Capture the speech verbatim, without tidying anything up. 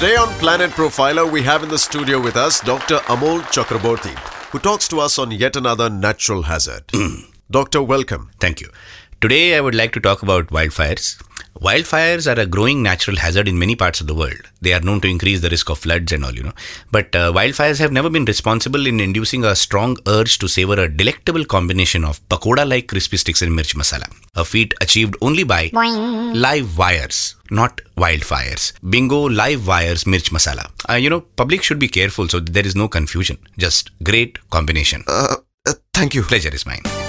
Today on Planet Profiler, we have in the studio with us Doctor Amol Chakraborty, who talks to us on yet another natural hazard. Doctor, welcome. Thank you. Today, I would like to talk about wildfires. Wildfires are a growing natural hazard in many parts of the world. They are known to increase the risk of floods and all, you know. But uh, wildfires have never been responsible in inducing a strong urge to savor a delectable combination of pakoda-like crispy sticks and mirch masala. A feat achieved only by Boing. live wires, not wildfires. Bingo, live wires, mirch masala. Uh, you know, public should be careful so there is no confusion. Just great combination. Uh, uh, thank you. Pleasure is mine.